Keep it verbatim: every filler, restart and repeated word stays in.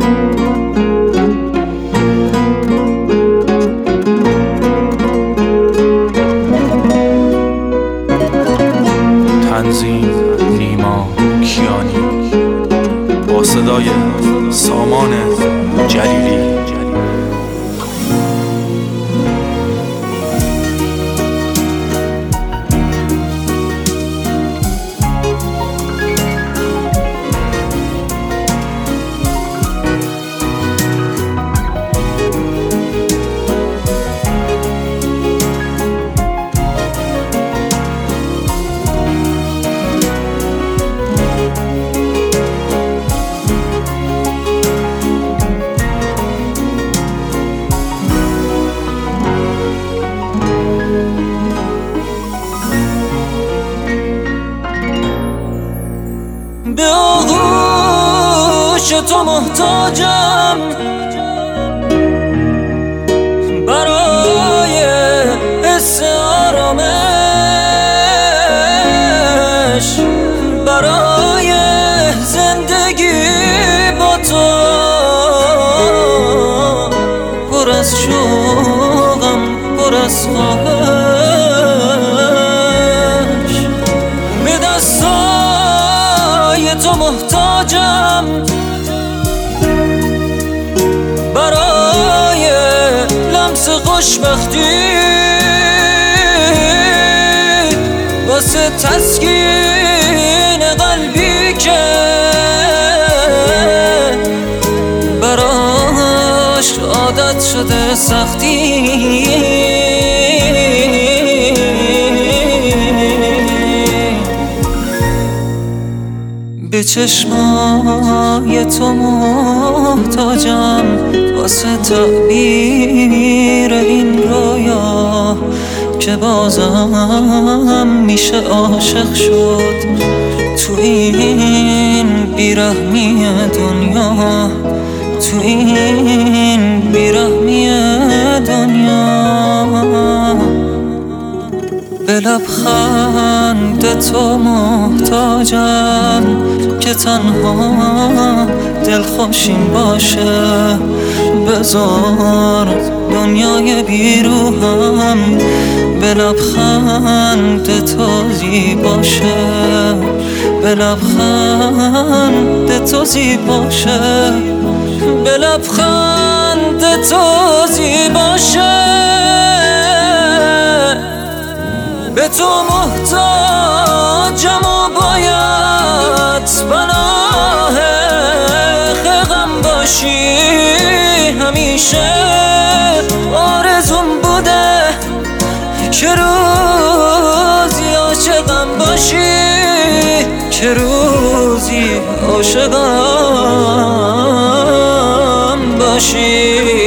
تنظیم نیما کیانی با صدای سامان جلیلی. به آغوش تو محتاجم برای حس آرامش، برای زندگی با تو پر از شوقم، پر از خواهش. به دستای تو محتاجم برای لمس خوشبختی، واسه تسکین قلبی که براش عادت شده سختی. به چشمای تو محتاجم واسه تعبیر این رویا که بازم میشه عاشق شد تو این بیرحمی دنیا، تو این بیرحمی دنیا. به لبخند تو محتاجم که تنها دلخوشیم باشه. بذار دنیای بیروهم به لبخند تو زیباشه، به لبخند تو زیباشه، به لبخند تو زیباشه. به تو محتاجم و باید پناه غم باشی همیشه. آرزوم بوده که روزی عاشقم باشی، که روزی عاشقم باشی.